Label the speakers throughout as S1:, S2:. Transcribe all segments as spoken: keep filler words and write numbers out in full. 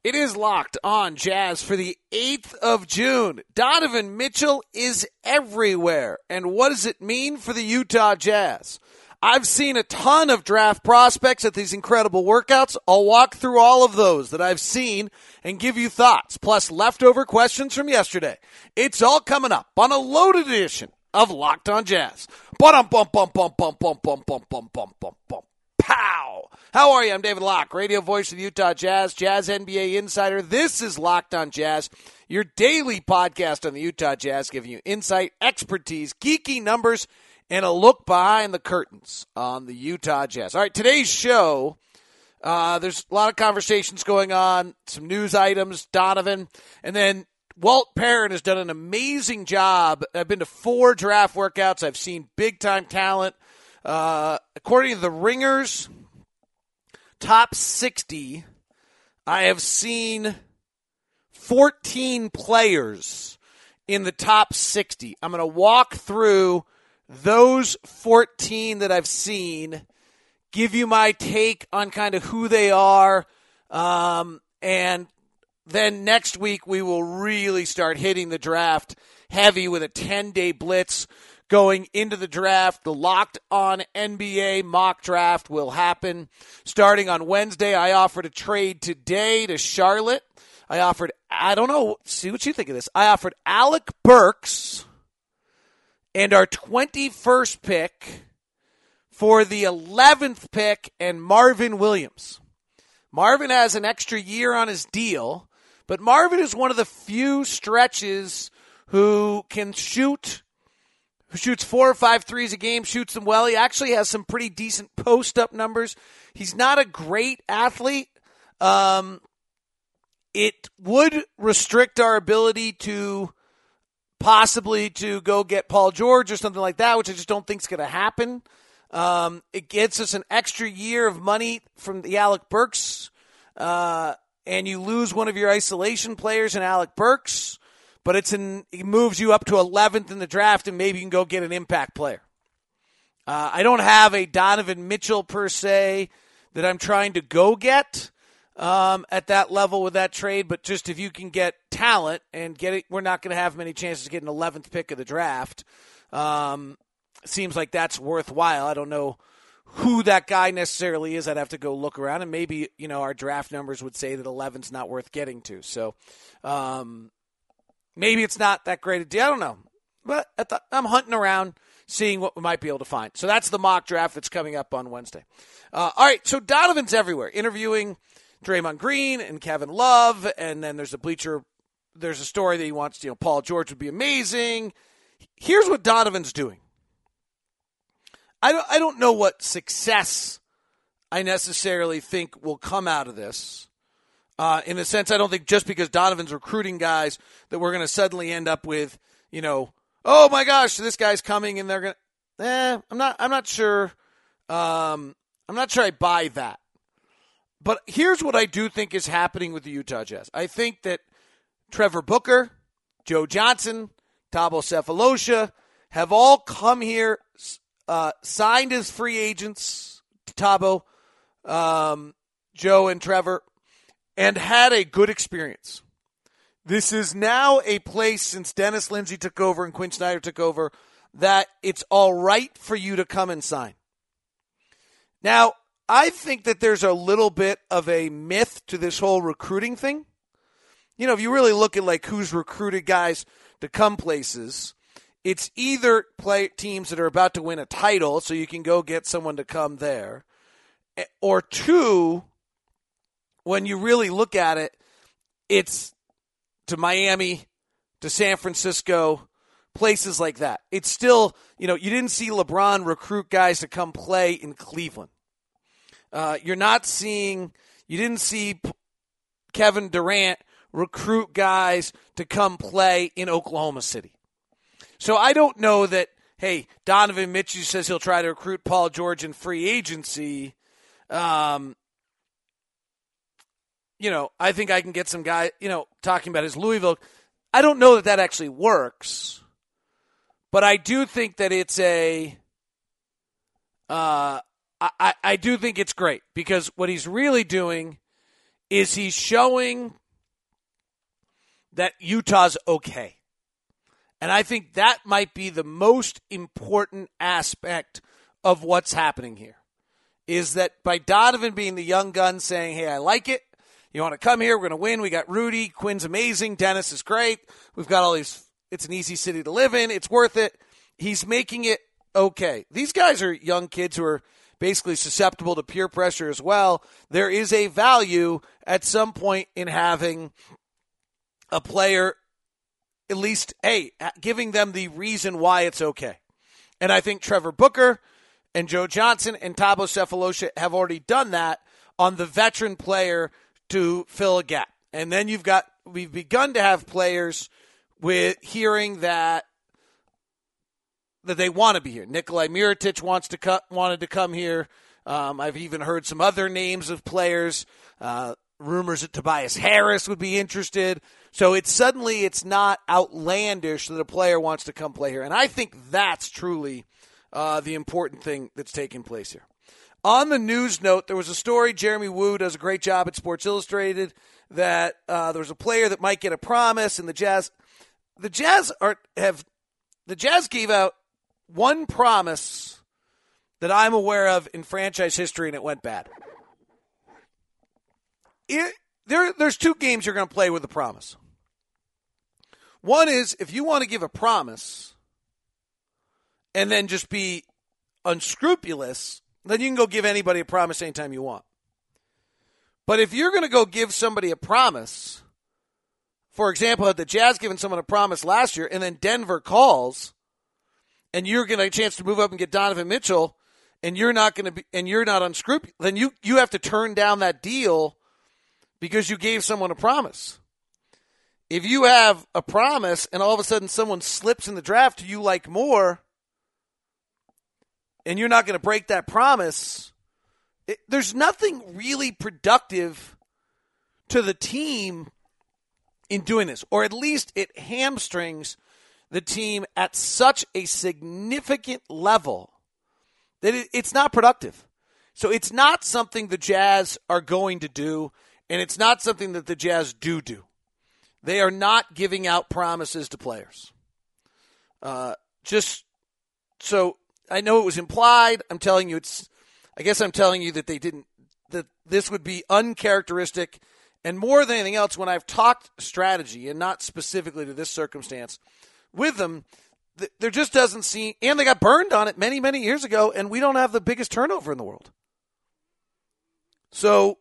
S1: It is Locked On Jazz for the eighth of June. Donovan Mitchell is everywhere. And what does it mean for the Utah Jazz? I've seen a ton of draft prospects at these incredible workouts. I'll walk through all of those that I've seen and give you thoughts, plus leftover questions from yesterday. It's all coming up on a loaded edition of Locked On Jazz. Bum bum bum bum bum bum bum bum bum bum bum bum. Pow! How are you? I'm David Locke, radio voice of the Utah Jazz, Jazz N B A insider. This is Locked On Jazz, your daily podcast on the Utah Jazz, giving you insight, expertise, geeky numbers, and a look behind the curtains on the Utah Jazz. All right, today's show, uh, there's a lot of conversations going on, some news items, Donovan, and then Walt Perrin has done an amazing job. I've been to four draft workouts. I've seen big-time talent. Uh, according to the Ringers top sixty, I have seen fourteen players in the top sixty. I'm going to walk through those fourteen that I've seen, give you my take on kind of who they are, um, and then next week we will really start hitting the draft heavy with a ten-day blitz. Going into the draft, the Locked On N B A mock draft will happen starting on Wednesday. I offered a trade today to Charlotte. I offered, I don't know, see what you think of this. I offered Alec Burks and our twenty-first pick for the eleventh pick and Marvin Williams. Marvin has an extra year on his deal, but Marvin is one of the few stretches who can shoot who shoots four or five threes a game, shoots them well. He actually has some pretty decent post-up numbers. He's not a great athlete. Um, it would restrict our ability to possibly to go get Paul George or something like that, which I just don't think is going to happen. Um, it gets us an extra year of money from the Alec Burks, uh, and you lose one of your isolation players in Alec Burks. But it's in, it moves you up to eleventh in the draft, and maybe you can go get an impact player. Uh, I don't have a Donovan Mitchell, per se, that I'm trying to go get um, at that level with that trade. But just if you can get talent and get it, we're not going to have many chances to get an eleventh pick of the draft. Um, seems like that's worthwhile. I don't know who that guy necessarily is. I'd have to go look around, and maybe, you know, our draft numbers would say that eleven's not worth getting to. So, um maybe it's not that great a deal. I don't know. But at the, I'm hunting around, seeing what we might be able to find. So that's the mock draft that's coming up on Wednesday. Uh, all right, so Donovan's everywhere, interviewing Draymond Green and Kevin Love, and then there's a bleacher. There's a story that he wants, you know, Paul George would be amazing. Here's what Donovan's doing. I don't, I don't know what success I necessarily think will come out of this. Uh, in the sense, I don't think just because Donovan's recruiting guys that we're going to suddenly end up with, you know, oh my gosh, this guy's coming and they're going to, eh, I'm not, I'm not sure. Um, I'm not sure I buy that. But here's what I do think is happening with the Utah Jazz. I think that Trevor Booker, Joe Johnson, Thabo Sefolosha have all come here, uh, signed as free agents, Thabo, um, Joe and Trevor, and had a good experience. This is now a place, since Dennis Lindsey took over and Quinn Snyder took over, that it's all right for you to come and sign. Now, I think that there's a little bit of a myth to this whole recruiting thing. You know, if you really look at like who's recruited guys to come places, it's either play teams that are about to win a title, so you can go get someone to come there, or two, when you really look at it, it's to Miami, to San Francisco, places like that. It's still, you know, you didn't see LeBron recruit guys to come play in Cleveland. Uh, you're not seeing, you didn't see Kevin Durant recruit guys to come play in Oklahoma City. So I don't know that, hey, Donovan Mitchell says he'll try to recruit Paul George in free agency. Um, You know, I think I can get some guy, you know, talking about his Louisville. I don't know that that actually works, but I do think that it's a, uh, I, I do think it's great because what he's really doing is he showing that Utah's okay. And I think that might be the most important aspect of what's happening here, is that by Donovan being the young gun saying, hey, I like it. You want to come here? We're going to win. We got Rudy. Quinn's amazing. Dennis is great. We've got all these. It's an easy city to live in. It's worth it. He's making it okay. These guys are young kids who are basically susceptible to peer pressure as well. There is a value at some point in having a player, at least, hey, giving them the reason why it's okay. And I think Trevor Booker and Joe Johnson and Thabo Sefolosha have already done that on the veteran player to fill a gap. And then you've got, we've begun to have players with hearing that that they want to be here. Nikolai Mirotic wants to cut, wanted to come here. Um, I've even heard some other names of players. Uh, rumors that Tobias Harris would be interested. So it's suddenly it's not outlandish that a player wants to come play here. And I think that's truly uh, the important thing that's taking place here. On the news note, there was a story. Jeremy Woo does a great job at Sports Illustrated that uh, there was a player that might get a promise, and the Jazz, the Jazz are have, the Jazz gave out one promise that I'm aware of in franchise history, and it went bad. It, there, there's two games you're going to play with a promise. One is if you want to give a promise and then just be unscrupulous, then you can go give anybody a promise anytime you want. But if you're going to go give somebody a promise, for example, had the Jazz given someone a promise last year and then Denver calls and you're going to have a chance to move up and get Donovan Mitchell and you're not going to be, and you're not unscrupulous, then you, you have to turn down that deal because you gave someone a promise. If you have a promise and all of a sudden someone slips in the draft you like more, and you're not going to break that promise, it, there's nothing really productive to the team in doing this. Or at least it hamstrings the team at such a significant level that it, it's not productive. So it's not something the Jazz are going to do, and it's not something that the Jazz do do. They are not giving out promises to players. Uh, just so... I know it was implied. I'm telling you it's I guess I'm telling you that they didn't that this would be uncharacteristic, and more than anything else, when I've talked strategy and not specifically to this circumstance with them, th- there just doesn't seem, and they got burned on it many, many years ago, and we don't have the biggest turnover in the world. So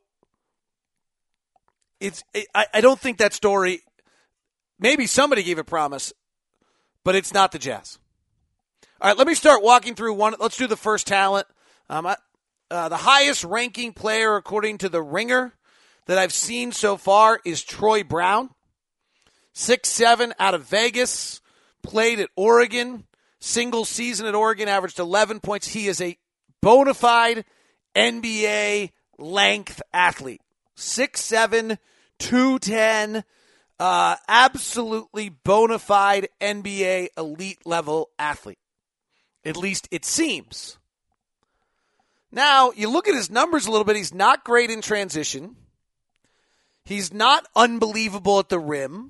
S1: it's I, I don't think that story, maybe somebody gave a promise, but it's not the Jazz. All right, let me start walking through one. Let's do the first talent. Um, uh, the highest ranking player, according to the Ringer, that I've seen so far is Troy Brown. six seven out of Vegas, played at Oregon, single season at Oregon, averaged eleven points. He is a bona fide N B A length athlete. six seven, two ten, uh, absolutely bona fide N B A elite level athlete. At least it seems. Now, you look at his numbers a little bit. He's not great in transition. He's not unbelievable at the rim.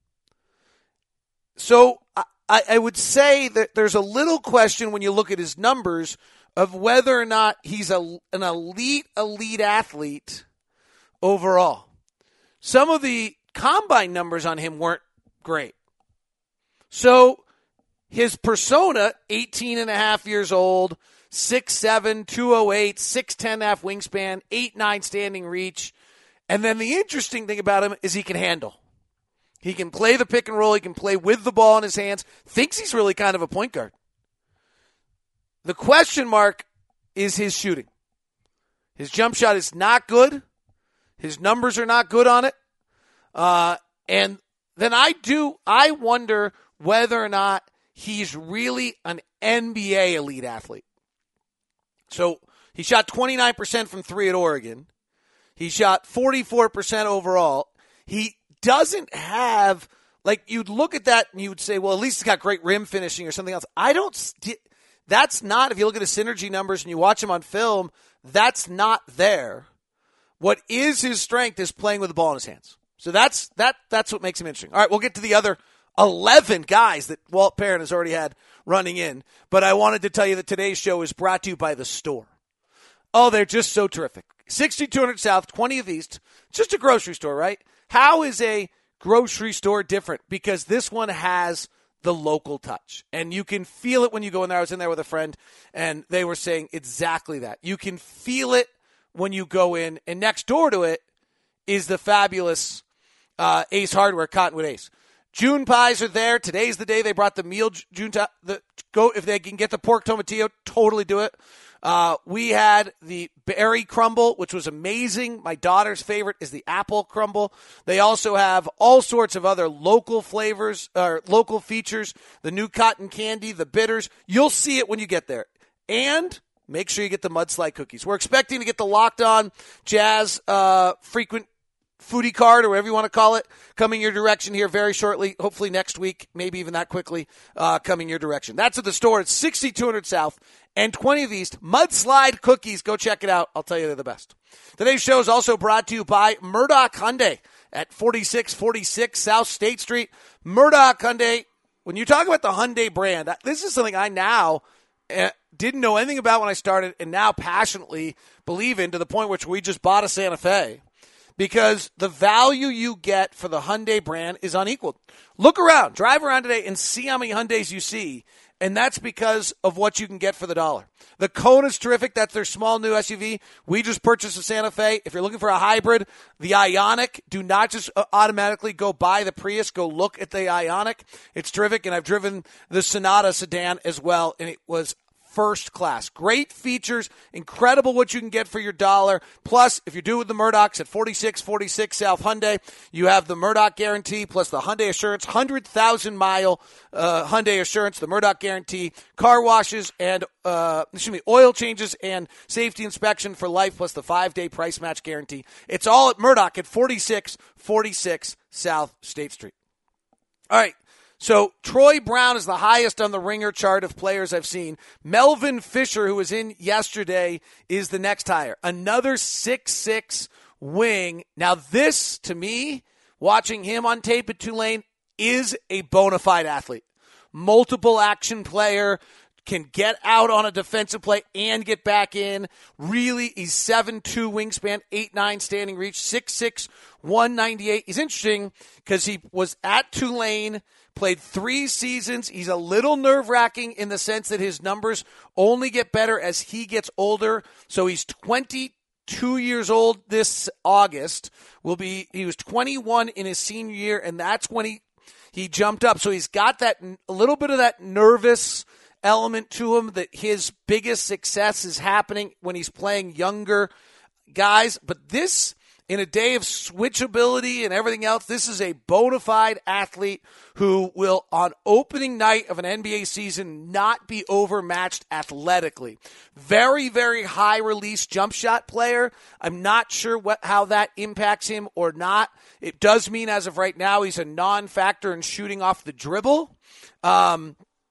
S1: So I, I would say that there's a little question when you look at his numbers of whether or not he's a, an elite, elite athlete overall. Some of the combine numbers on him weren't great. So his persona, eighteen and a half years old, six seven, two oh eight, six ten and a half wingspan, eight nine standing reach. And then the interesting thing about him is he can handle. He can play the pick and roll. He can play with the ball in his hands. Thinks he's really kind of a point guard. The question mark is his shooting. His jump shot is not good. His numbers are not good on it. Uh, and then I do, I wonder whether or not he's really an N B A elite athlete. So he shot twenty-nine percent from three at Oregon. He shot forty-four percent overall. He doesn't have, like, you'd look at that and you would say, well, at least he's got great rim finishing or something else. I don't, st- that's not, if you look at his synergy numbers and you watch him on film, that's not there. What is his strength is playing with the ball in his hands. So that's that. That's what makes him interesting. All right, we'll get to the other eleven guys that Walt Perrin has already had running in. But I wanted to tell you that today's show is brought to you by The Store. Oh, they're just so terrific. sixty-two hundred South, twentieth East. Just a grocery store, right? How is a grocery store different? Because this one has the local touch. And you can feel it when you go in there. I was in there with a friend, and they were saying exactly that. You can feel it when you go in. And next door to it is the fabulous uh, Ace Hardware, Cottonwood Ace. June pies are there. Today's the day they brought the meal. June the go if they can get the pork tomatillo, totally do it. Uh, we had the berry crumble, which was amazing. My daughter's favorite is the apple crumble. They also have all sorts of other local flavors, or local features, the new cotton candy, the bitters. You'll see it when you get there. And make sure you get the mudslide cookies. We're expecting to get the Locked On Jazz uh, frequent foodie card, or whatever you want to call it, coming your direction here very shortly, hopefully next week, maybe even that quickly, uh, coming your direction. That's at the store. It's sixty-two hundred South and twentieth East. Mudslide Cookies. Go check it out. I'll tell you they're the best. Today's show is also brought to you by Murdoch Hyundai at forty-six forty-six South State Street. Murdoch Hyundai, when you talk about the Hyundai brand, this is something I now uh, didn't know anything about when I started, and now passionately believe in, to the point which we just bought a Santa Fe. Because the value you get for the Hyundai brand is unequaled. Look around, drive around today, and see how many Hyundais you see, and that's because of what you can get for the dollar. The Kona's terrific. That's their small new S U V. We just purchased a Santa Fe. If you're looking for a hybrid, the Ioniq, do not just automatically go buy the Prius. Go look at the Ioniq. It's terrific, and I've driven the Sonata sedan as well, and it was first class. Great features, incredible what you can get for your dollar. Plus, if you do with the Murdochs at forty-six forty-six South Hyundai, you have the Murdoch Guarantee plus the Hyundai Assurance, one hundred thousand mile uh, Hyundai Assurance, the Murdoch Guarantee, car washes and uh, excuse me, oil changes and safety inspection for life, plus the five-day price match guarantee. It's all at Murdoch at forty-six forty-six South State Street. All right. So Troy Brown is the highest on the Ringer chart of players I've seen. Melvin Fisher, who was in yesterday, is the next higher. Another six six wing. Now this, to me, watching him on tape at Tulane, is a bona fide athlete. Multiple action player, can get out on a defensive play and get back in. Really, he's seven two wingspan, eight nine standing reach, six six, one ninety-eight. He's interesting because he was at Tulane, played three seasons. He's a little nerve-wracking in the sense that his numbers only get better as he gets older. So he's twenty-two years old this August. Will be he was twenty-one in his senior year, and that's when he he jumped up. So he's got that a little bit of that nervous element to him, that his biggest success is happening when he's playing younger guys. But this, in a day of switchability and everything else, this is a bona fide athlete who will, on opening night of an N B A season, not be overmatched athletically. Very, very high release jump shot player. I'm not sure what how that impacts him or not. It does mean as of right now he's a non-factor in shooting off the dribble. Um,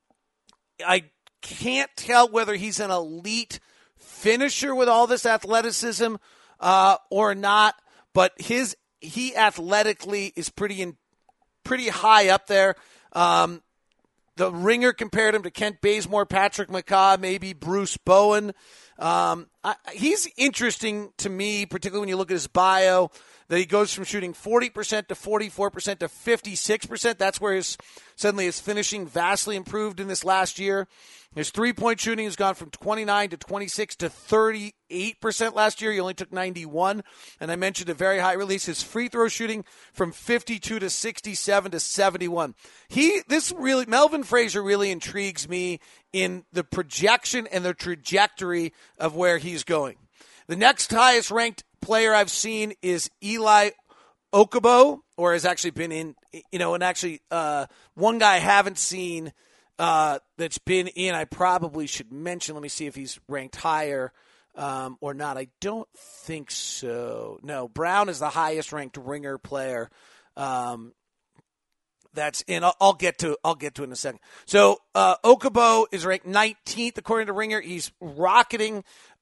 S1: I can't tell whether he's an elite finisher with all this athleticism uh, or not, but his he athletically is pretty in, pretty high up there. Um, the Ringer compared him to Kent Bazemore, Patrick McCaw, maybe Bruce Bowen. Um, I, he's interesting to me, particularly when you look at his bio, that he goes from shooting forty percent to forty-four percent to fifty-six percent. That's where his suddenly his finishing vastly improved in this last year. His three-point shooting has gone from twenty-nine to twenty-six to thirty-eight percent last year. He only took ninety-one. And I mentioned a very high release. His free throw shooting from fifty-two to sixty-seven to seventy-one. He, this really, Melvin Frazier really intrigues me in the projection and the trajectory of where he's going. The next highest ranked player I've seen is Eli Okubo, or has actually been in, you know, and actually uh, one guy I haven't seen uh, that's been in, I probably should mention. Let me see if he's ranked higher um, or not. I don't think so. No, Brown is the highest ranked Ringer player. Um, that's in. I'll, I'll get to. I'll get to it in a second. So uh, Okubo is ranked nineteenth according to Ringer. He's rocketing up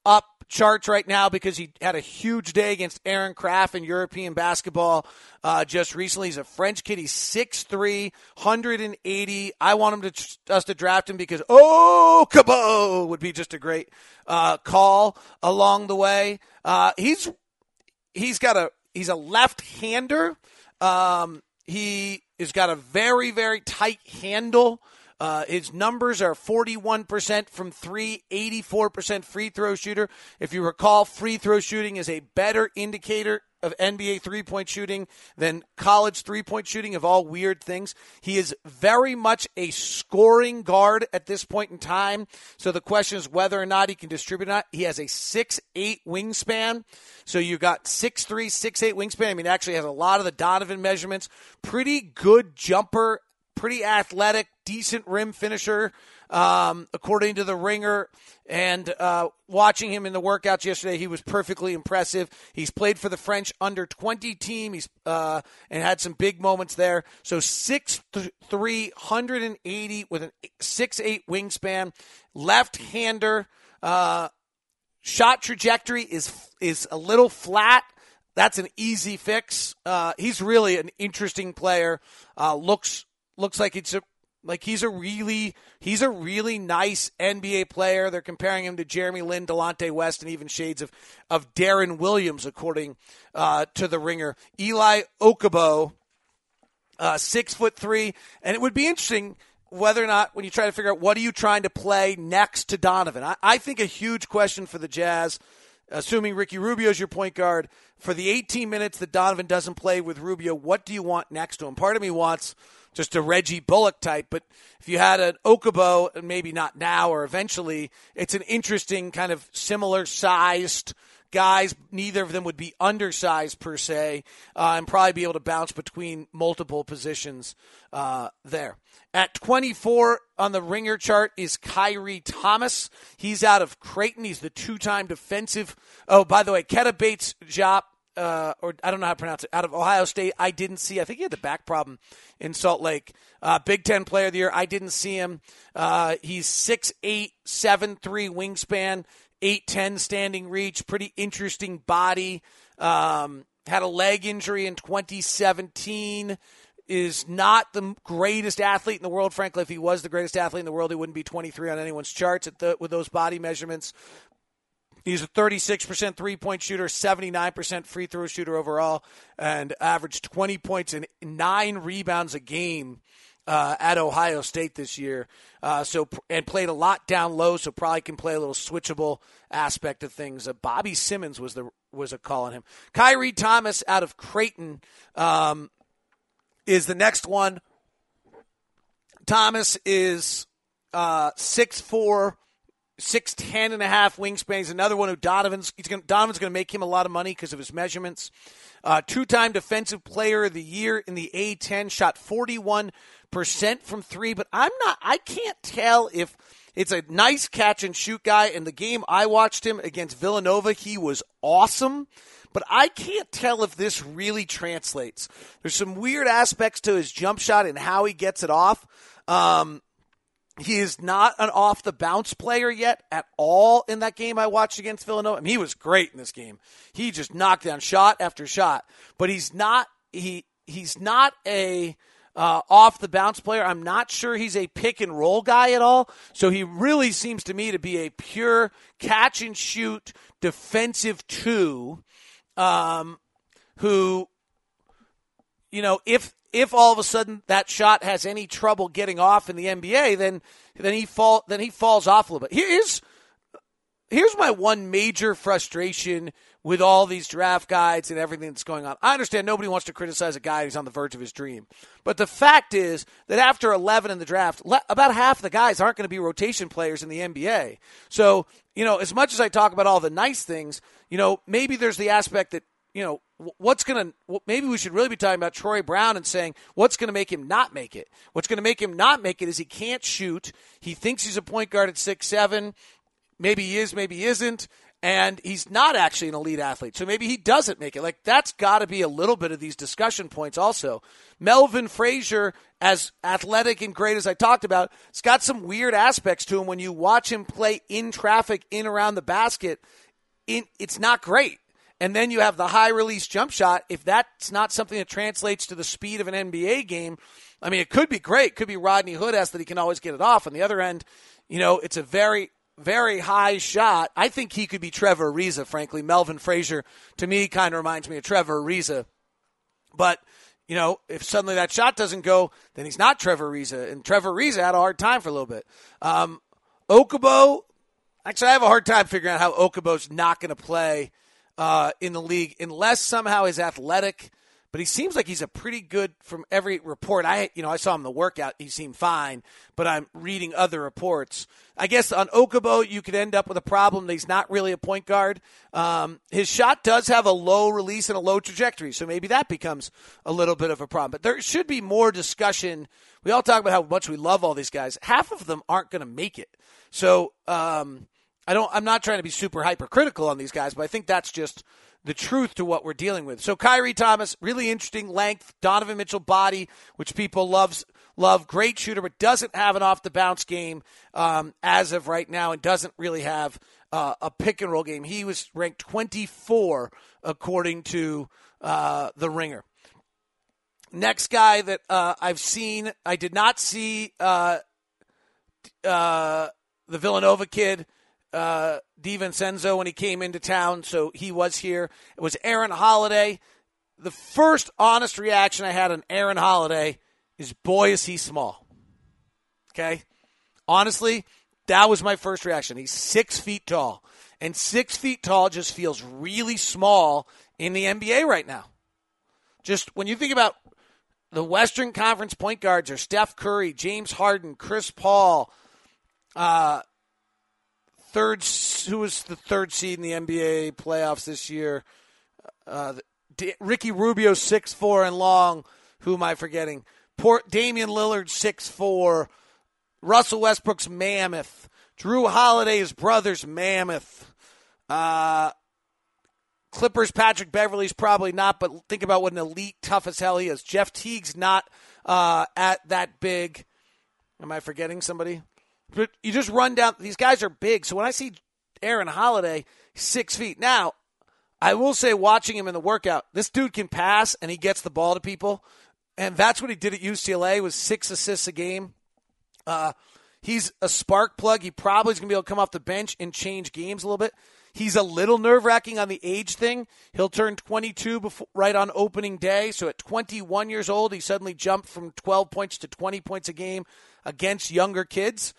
S1: charts right now because he had a huge day against Aaron Kraft in European basketball uh, just recently. He's a French kid. He's six three, one hundred eighty. I want him to us to draft him because, oh, Kabo would be just a great uh, call along the way. Uh, he's he's got a he's a left-hander. Um, he has got a very, very tight handle. Uh, his numbers are forty-one percent from three, eighty-four percent free throw shooter. If you recall, free throw shooting is a better indicator of N B A three-point shooting than college three-point shooting, of all weird things. He is very much a scoring guard at this point in time. So the question is whether or not he can distribute or not. He has a six eight wingspan. So you got six three, six eight wingspan. I mean, actually has a lot of the Donovan measurements. Pretty good jumper. Pretty athletic, decent rim finisher, um, according to the Ringer. And uh, watching him in the workouts yesterday, he was perfectly impressive. He's played for the French under twenty team. He's uh, and had some big moments there. So six three, one hundred eighty with a six eight wingspan, left-hander. Uh, shot trajectory is is a little flat. That's an easy fix. Uh, he's really an interesting player. Uh, looks. Looks like it's a, like he's a really he's a really nice N B A player. They're comparing him to Jeremy Lin, Delonte West, and even shades of of Darren Williams, according uh, to the Ringer. Eli Okabo, uh, six foot three, and it would be interesting whether or not when you try to figure out what are you trying to play next to Donovan. I, I think a huge question for the Jazz, assuming Ricky Rubio is your point guard, for the eighteen minutes that Donovan doesn't play with Rubio, what do you want next to him? Part of me wants just a Reggie Bullock type, but if you had an Okabo, and maybe not now or eventually, it's an interesting kind of similar sized guys. Neither of them would be undersized per se, uh, and probably be able to bounce between multiple positions uh, there. At twenty-four on the Ringer chart is Kyrie Thomas. He's out of Creighton. He's the two-time defensive. Oh, by the way, Keta Bates-Diop, uh, or I don't know how to pronounce it, out of Ohio State. I didn't see. I think he had the back problem in Salt Lake. Uh, Big Ten Player of the Year. I didn't see him. Uh, he's six eight, seven three wingspan, eight ten standing reach. Pretty interesting body. Um, had a leg injury in twenty seventeen. Is not the greatest athlete in the world. Frankly, if he was the greatest athlete in the world, he wouldn't be twenty-three on anyone's charts at the, with those body measurements. He's a thirty-six percent three-point shooter, seventy-nine percent free throw shooter overall, and averaged twenty points and nine rebounds a game uh, at Ohio State this year. Uh, so and played a lot down low, so probably can play a little switchable aspect of things. Uh, Bobby Simmons was the was a call on him. Kyrie Thomas out of Creighton um, is the next one. Thomas is uh, six four. six ten and a half wingspan. He's another one who Donovan's he's gonna, Donovan's going to make him a lot of money because of his measurements. Uh, two-time Defensive Player of the Year in the A ten, shot forty-one percent from three, but I'm not, I can't tell if it's a nice catch-and-shoot guy. In the game I watched him against Villanova, he was awesome, but I can't tell if this really translates. There's some weird aspects to his jump shot and how he gets it off. Um, He is not an off-the-bounce player yet at all in that game I watched against Villanova. I mean, he was great in this game. He just knocked down shot after shot. But he's not he he's not a uh, off-the-bounce player. I'm not sure he's a pick-and-roll guy at all. So he really seems to me to be a pure catch-and-shoot defensive two um, who, you know, if – If all of a sudden that shot has any trouble getting off in the N B A, then then he fall then he falls off a little bit. Here's here's my one major frustration with all these draft guides and everything that's going on. I understand nobody wants to criticize a guy who's on the verge of his dream, but the fact is that after eleven in the draft, about half the guys aren't going to be rotation players in the N B A. So you know, as much as I talk about all the nice things, you know, maybe there's the aspect that, you know, what's going to – maybe we should really be talking about Troy Brown and saying what's going to make him not make it. What's going to make him not make it is he can't shoot. He thinks he's a point guard at six seven. Maybe he is, maybe he isn't. And he's not actually an elite athlete. So maybe he doesn't make it. Like, that's got to be a little bit of these discussion points also. Melvin Frazier, as athletic and great as I talked about, it's got some weird aspects to him when you watch him play in traffic, in around the basket. in, it's not great. And then you have the high release jump shot. If that's not something that translates to the speed of an N B A game, I mean, it could be great. It could be Rodney Hood-esque that he can always get it off. On the other end, you know, it's a very, very high shot. I think he could be Trevor Ariza, frankly. Melvin Frazier, to me, kind of reminds me of Trevor Ariza. But, you know, if suddenly that shot doesn't go, then he's not Trevor Ariza. And Trevor Ariza had a hard time for a little bit. Um, Okubo, actually, I have a hard time figuring out how Okubo's not going to play uh, in the league unless somehow he's athletic. But he seems like he's a pretty good, from every report. I, you know, I saw him in the workout. He seemed fine, but I'm reading other reports. I guess on Okubo, you could end up with a problem that he's not really a point guard. Um, his shot does have a low release and a low trajectory, so maybe that becomes a little bit of a problem. But there should be more discussion. We all talk about how much we love all these guys. Half of them aren't going to make it. So um, I don't. I'm not trying to be super hypercritical on these guys, but I think that's just the truth to what we're dealing with. So Kyrie Thomas, really interesting length. Donovan Mitchell body, which people loves love. Great shooter, but doesn't have an off-the-bounce game um, as of right now, and doesn't really have uh, a pick-and-roll game. He was ranked twenty-four according to uh, The Ringer. Next guy that uh, I've seen, I did not see uh, uh, the Villanova kid, Uh, DiVincenzo, when he came into town, so he was here. It was Aaron Holiday. The first honest reaction I had on Aaron Holiday is, boy, is he small. Okay? Honestly, that was my first reaction. He's six feet tall. And six feet tall just feels really small in the N B A right now. Just when you think about the Western Conference point guards are Steph Curry, James Harden, Chris Paul, uh, Third, who was the third seed in the N B A playoffs this year? Uh, D- Ricky Rubio, six foot four and long. Who am I forgetting? Port, Damian Lillard, six foot four. Russell Westbrook's mammoth. Drew Holiday's brother's mammoth. Uh, Clippers, Patrick Beverley's probably not, but think about what an elite, tough as hell he is. Jeff Teague's not uh, at that big. Am I forgetting somebody? But you just run down. These guys are big. So when I see Aaron Holiday, six feet. Now, I will say, watching him in the workout, this dude can pass, and he gets the ball to people. And that's what he did at U C L A, was six assists a game. Uh, he's a spark plug. He probably is going to be able to come off the bench and change games a little bit. He's a little nerve-wracking on the age thing. He'll turn twenty-two before, right on opening day. So at twenty-one years old, he suddenly jumped from twelve points to twenty points a game against younger kids.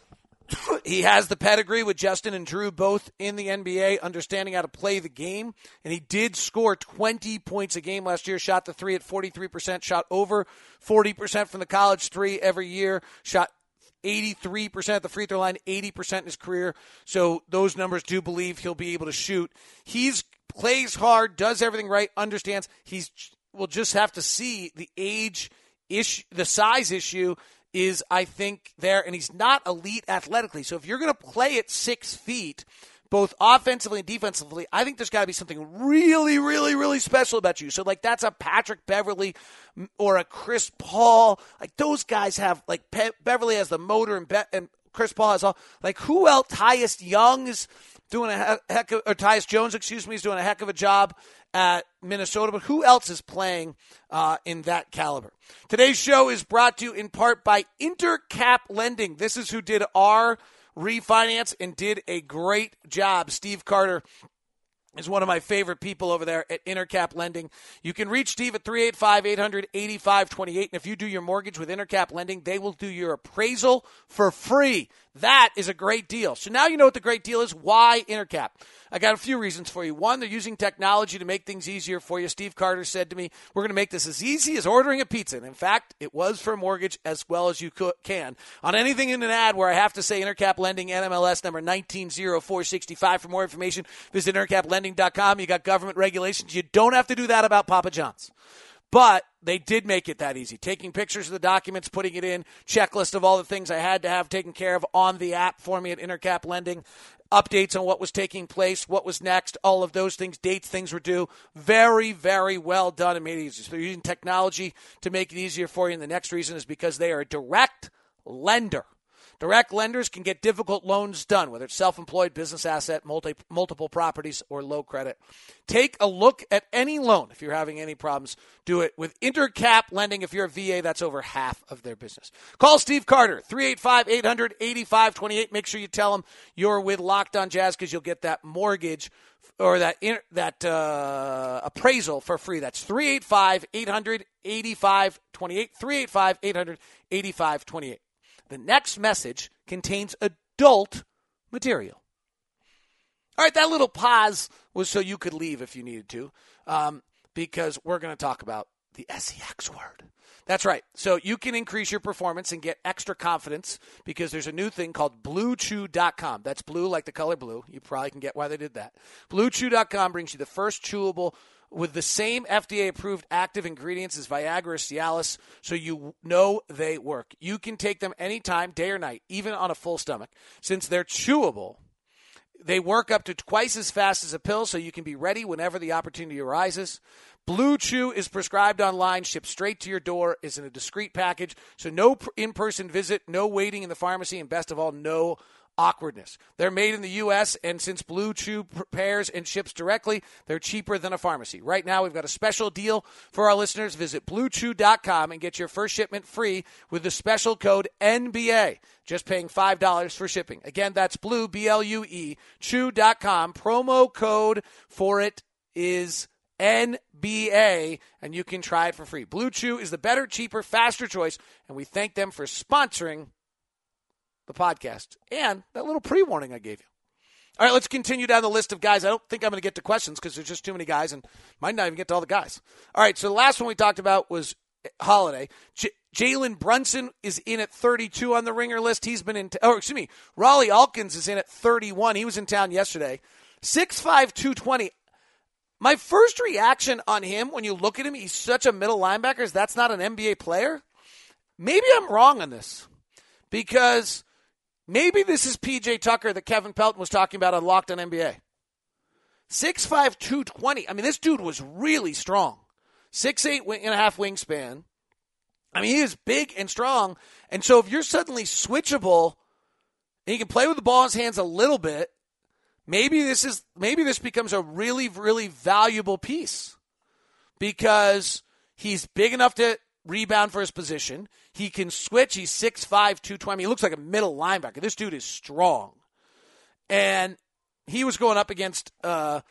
S1: He has the pedigree with Justin and Drew both in the N B A, understanding how to play the game. And he did score twenty points a game last year, shot the three at forty-three percent, shot over forty percent from the college three every year, shot eighty-three percent at the free throw line, eighty percent in his career. So those numbers do believe he'll be able to shoot. He's plays hard, does everything right, understands. He's we'll just have to see the age issue, the size issue is, I think, there, and he's not elite athletically. So if you're going to play at six feet, both offensively and defensively, I think there's got to be something really, really, really special about you. So, like, that's a Patrick Beverley or a Chris Paul. Like, those guys have, like, Pe- Beverley has the motor and, Be- and Chris Paul has all. Like, who else? Tyus Young is doing a heck of, or Tyus Jones, excuse me, is doing a heck of a job at Minnesota, but who else is playing uh, in that caliber? Today's show is brought to you in part by Intercap Lending. This is who did our refinance and did a great job. Steve Carter is one of my favorite people over there at Intercap Lending. You can reach Steve at three eight five, eight hundred, eighty-five twenty-eight. And if you do your mortgage with Intercap Lending, they will do your appraisal for free. That is a great deal. So now you know what the great deal is. Why Intercap? I got a few reasons for you. One, they're using technology to make things easier for you. Steve Carter said to me, we're going to make this as easy as ordering a pizza. And in fact, it was for a mortgage as well as you could, can. On anything in an ad where I have to say Intercap Lending, N M L S number nineteen oh four sixty-five. For more information, visit intercap lending dot com. You got government regulations. You don't have to do that about Papa John's. But they did make it that easy. Taking pictures of the documents, putting it in, checklist of all the things I had to have taken care of on the app for me at Intercap Lending, updates on what was taking place, what was next, all of those things, dates things were due. Very, very well done and made it easy. So they're using technology to make it easier for you. And the next reason is because they are a direct lender. Direct lenders can get difficult loans done, whether it's self-employed, business asset, multi, multiple properties, or low credit. Take a look at any loan. If you're having any problems, do it with Intercap Lending. If you're a V A, that's over half of their business. Call Steve Carter, three eight five, eight hundred, eighty-five twenty-eight. Make sure you tell him you're with Locked On Jazz because you'll get that mortgage or that that uh, appraisal for free. That's three eight five, eight hundred, eighty-five twenty-eight, three eight five, eight hundred, eighty-five twenty-eight. The next message contains adult material. All right, that little pause was so you could leave if you needed to, um, because we're going to talk about the S E X word. That's right. So you can increase your performance and get extra confidence because there's a new thing called blue chew dot com. That's blue like the color blue. You probably can get why they did that. blue chew dot com brings you the first chewable with the same F D A-approved active ingredients as Viagra or Cialis, so you know they work. You can take them anytime, day or night, even on a full stomach. Since they're chewable, they work up to twice as fast as a pill, so you can be ready whenever the opportunity arises. Blue Chew is prescribed online, shipped straight to your door, is in a discreet package, so no in-person visit, no waiting in the pharmacy, and best of all, no awkwardness. They're made in the U S, and since Blue Chew prepares and ships directly, they're cheaper than a pharmacy. Right now, we've got a special deal for our listeners. Visit blue chew dot com and get your first shipment free with the special code N B A. Just paying five dollars for shipping. Again, that's blue, B L U E, chew dot com. Promo code for it is N B A, and you can try it for free. Blue Chew is the better, cheaper, faster choice, and we thank them for sponsoring the podcast and that little pre-warning I gave you. All right, let's continue down the list of guys. I don't think I'm going to get to questions because there's just too many guys and might not even get to all the guys. All right, so the last one we talked about was Holiday. J- Jalen Brunson is in at thirty-two on the ringer list. He's been in, t- oh, excuse me, Raleigh Alkins is in at thirty-one. He was in town yesterday. six five, two twenty. My first reaction on him when you look at him, he's such a middle linebacker, is that's not an N B A player. Maybe I'm wrong on this because maybe this is P J Tucker that Kevin Pelton was talking about on Locked On N B A. six five, two twenty. I mean, this dude was really strong. six eight and a half wingspan. I mean, he is big and strong. And so if you're suddenly switchable and he can play with the ball in his hands a little bit, maybe this is maybe this becomes a really, really valuable piece because he's big enough to rebound for his position. He can switch. He's six five, two twenty. He looks like a middle linebacker. This dude is strong. And he was going up against uh,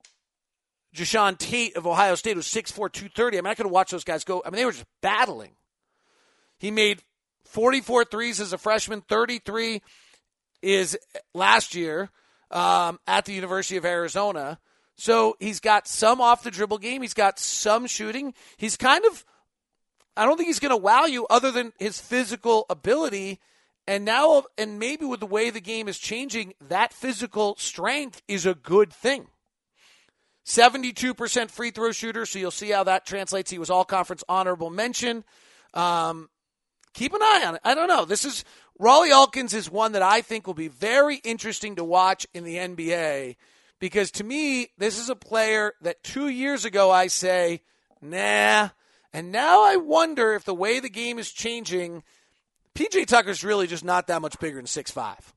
S1: Jashawn Tate of Ohio State, who's six four, two thirty. I mean, I could have watched those guys go. I mean, they were just battling. He made forty-four threes as a freshman, thirty-three is last year um, at the University of Arizona. So he's got some off-the-dribble game. He's got some shooting. He's kind of, I don't think he's going to wow you other than his physical ability. And now, and maybe with the way the game is changing, that physical strength is a good thing. seventy-two percent free throw shooter, so you'll see how that translates. He was all-conference honorable mention. Um, keep an eye on it. I don't know. This is Raleigh Alkins is one that I think will be very interesting to watch in the N B A because to me, this is a player that two years ago I say, nah. And now I wonder if the way the game is changing, P J Tucker's really just not that much bigger than six five.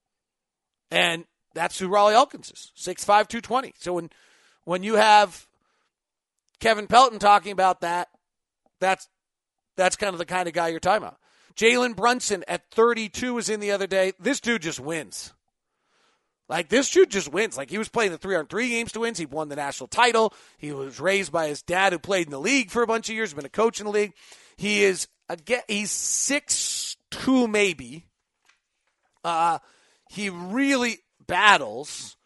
S1: And that's who Raleigh Alkins is, six five, two twenty. So when when you have Kevin Pelton talking about that, that's that's kind of the kind of guy you're talking about. Jalen Brunson at thirty-two was in the other day. This dude just wins. Like, this dude just wins. Like, he was playing the three-on-three games to win. He won the national title. He was raised by his dad who played in the league for a bunch of years, been a coach in the league. He is, again, he's six two maybe. Uh, he really battles.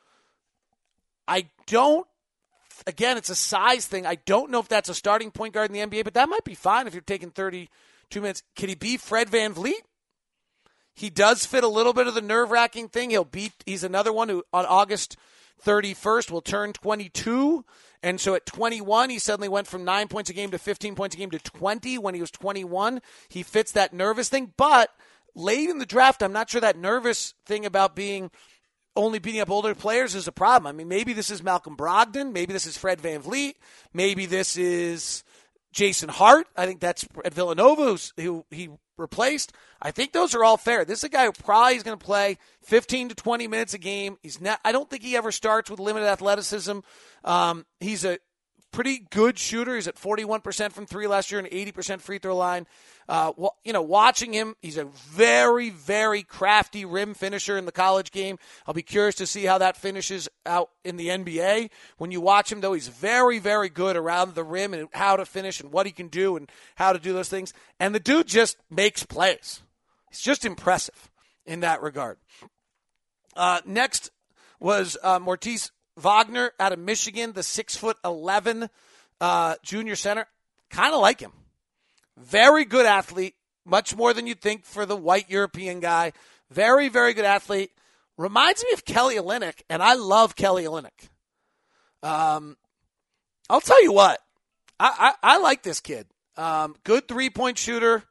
S1: I don't, again, it's a size thing. I don't know if that's a starting point guard in the N B A, but that might be fine if you're taking thirty-two minutes. Can he be Fred VanVleet? He does fit a little bit of the nerve-wracking thing. He'll beat. He's another one who on August thirty-first will turn twenty-two. And so at twenty-one, he suddenly went from nine points a game to fifteen points a game to twenty when he was twenty-one. He fits that nervous thing. But late in the draft, I'm not sure that nervous thing about being only beating up older players is a problem. I mean, maybe this is Malcolm Brogdon. Maybe this is Fred VanVleet. Maybe this is Jason Hart. I think that's at Villanova, who's, who he replaced. I think those are all fair. This is a guy who probably is going to play fifteen to twenty minutes a game. He's not, I don't think he ever starts with limited athleticism. Um, he's a pretty good shooter. He's at forty-one percent from three last year and eighty percent free throw line. Uh, well, you know, watching him, he's a very, very crafty rim finisher in the college game. I'll be curious to see how that finishes out in the N B A. When you watch him, though, he's very, very good around the rim and how to finish and what he can do and how to do those things. And the dude just makes plays. He's just impressive in that regard. Uh, next was uh, Mortiz Wagner out of Michigan, the six foot eleven uh, junior center. Kind of like him. Very good athlete, much more than you'd think for the white European guy. Very, very good athlete. Reminds me of Kelly Olynyk, and I love Kelly Olynyk. Um, I'll tell you what, I, I, I like this kid. Um, good three-point shooter.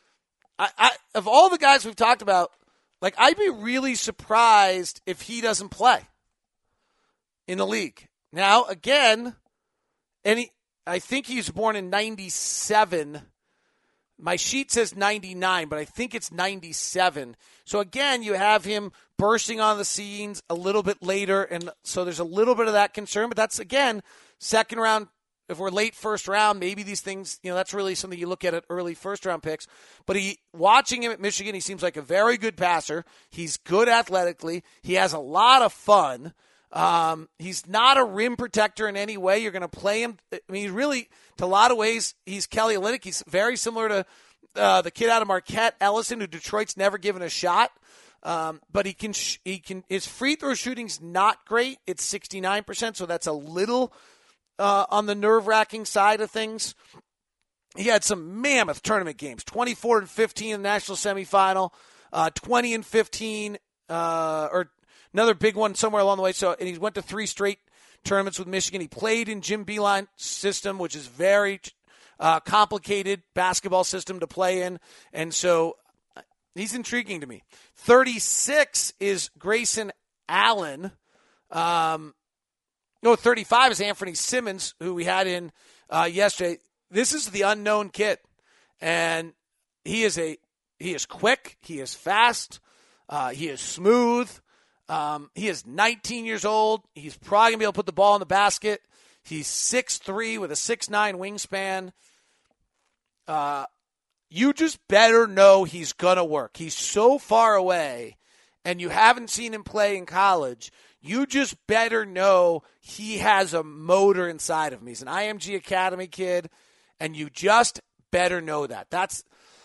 S1: I, I of all the guys we've talked about, like I'd be really surprised if he doesn't play in the league. Now, again, and he, I think he was born in ninety-seven. My sheet says ninety-nine, but I think it's ninety-seven. So, again, you have him bursting on the scenes a little bit later, and so there's a little bit of that concern. But that's, again, second round. If we're late first round, maybe these things, you know, that's really something you look at at early first-round picks. But he, watching him at Michigan, he seems like a very good passer. He's good athletically. He has a lot of fun. Um, he's not a rim protector in any way. You're going to play him. I mean, he's really, to a lot of ways, he's Kelly Olynyk. He's very similar to uh, the kid out of Marquette, Ellison, who Detroit's never given a shot. Um, but he can, sh- he can. His free throw shooting's not great. It's sixty-nine percent, so that's a little uh, on the nerve-wracking side of things. He had some mammoth tournament games: twenty-four and fifteen in the national semifinal, uh, twenty and fifteen, uh, or. Another big one somewhere along the way. So, and he went to three straight tournaments with Michigan. He played in Jim Beeline's system, which is very uh, complicated basketball system to play in. And so he's intriguing to me. thirty-six is Grayson Allen. Um, no, thirty-five is Anthony Simmons, who we had in uh, yesterday. This is the unknown kid. And he is a he is quick. He is fast. Uh, he is smooth. Um, he is nineteen years old. He's probably going to be able to put the ball in the basket. He's six three with a six nine wingspan. Uh, you just better know he's going to work. He's so far away, and you haven't seen him play in college. You just better know he has a motor inside of him. He's an I M G Academy kid, and you just better know that. That's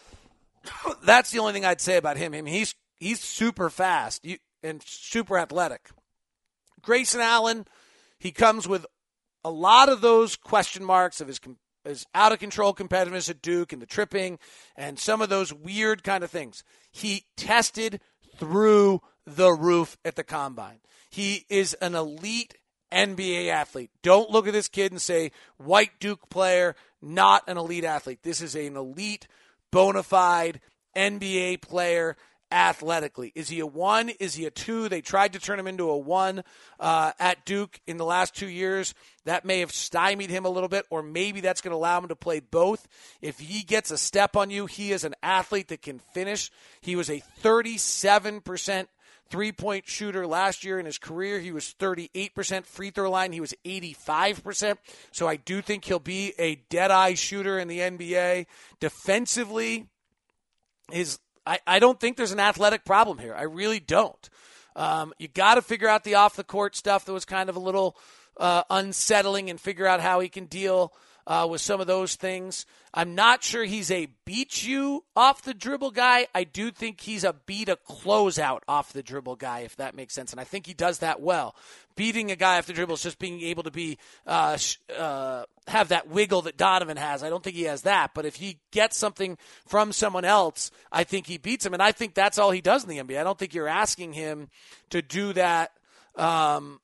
S1: that's the only thing I'd say about him. I mean, he's he's super fast. You, and super athletic. Grayson Allen, he comes with a lot of those question marks of his, his out-of-control competitiveness at Duke and the tripping and some of those weird kind of things. He tested through the roof at the Combine. He is an elite N B A athlete. Don't look at this kid and say, white Duke player, not an elite athlete. This is an elite, bona fide N B A player athletically. Is he a one? Is he a two? They tried to turn him into a one uh, at Duke in the last two years. That may have stymied him a little bit, or maybe that's going to allow him to play both. If he gets a step on you, he is an athlete that can finish. He was a thirty-seven percent three-point shooter last year in his career. He was thirty-eight percent free throw line. He was eighty-five percent. So I do think he'll be a dead-eye shooter in the N B A. Defensively, his I, I don't think there's an athletic problem here. I really don't. Um, you got to figure out the off-the-court stuff that was kind of a little uh, unsettling and figure out how he can deal uh, with some of those things. I'm not sure he's a beat you off the dribble guy. I do think he's a beat a closeout off the dribble guy, if that makes sense. And I think he does that well. Beating a guy off the dribble is just being able to be uh, uh, have that wiggle that Donovan has. I don't think he has that. But if he gets something from someone else, I think he beats him. And I think that's all he does in the N B A. I don't think you're asking him to do that um,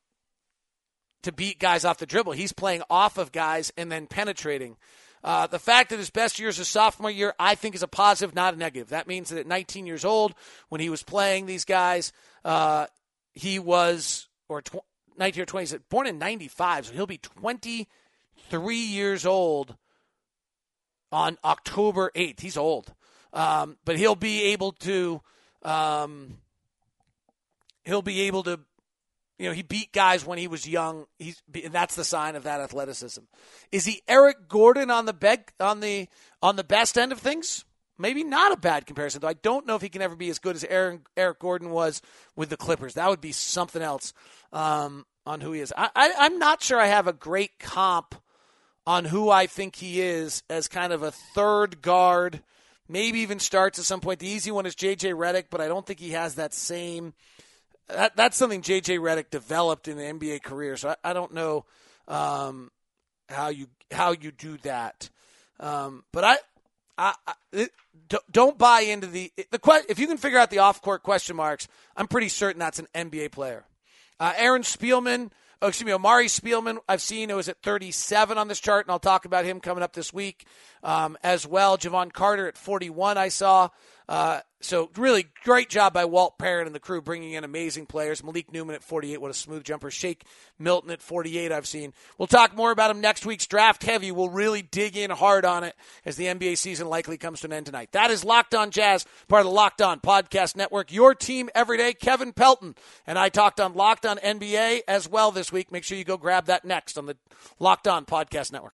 S1: to beat guys off the dribble. He's playing off of guys and then penetrating. Uh, the fact that his best year is his sophomore year, I think is a positive, not a negative. That means that at nineteen years old, when he was playing these guys, uh, he was, or tw- nineteen or twenty, he's born in ninety-five, so he'll be twenty-three years old on October eighth. He's old. Um, but he'll be able to, um, he'll be able to, you know, he beat guys when he was young. He's that's the sign of that athleticism. Is he Eric Gordon on the beg, on the on the best end of things? Maybe not a bad comparison, though. I don't know if he can ever be as good as Aaron, Eric Gordon was with the Clippers. That would be something else um, on who he is. I, I, I'm not sure I have a great comp on who I think he is as kind of a third guard, maybe even starts at some point. The easy one is J J Redick, but I don't think he has that same that, – that's something J J Redick developed in an N B A career, so I, I don't know um, how you how you do that. Um, but I, I, I it, don't buy into the – the if you can figure out the off-court question marks, I'm pretty certain that's an N B A player. Uh, Aaron Spielman – Oh, excuse me, Omari Spielman, I've seen it was at thirty-seven on this chart, and I'll talk about him coming up this week um, as well. Javon Carter at forty-one I saw. Uh, so really great job by Walt Parrott and the crew bringing in amazing players. Malik Newman at forty-eight, what a smooth jumper. Shake Milton at forty-eight I've seen. We'll talk more about him next week's Draft Heavy. We'll really dig in hard on it as the N B A season likely comes to an end tonight. That is Locked On Jazz, part of the Locked On Podcast Network. Your team every day, Kevin Pelton. And I talked on Locked On N B A as well this week. Make sure you go grab that next on the Locked On Podcast Network.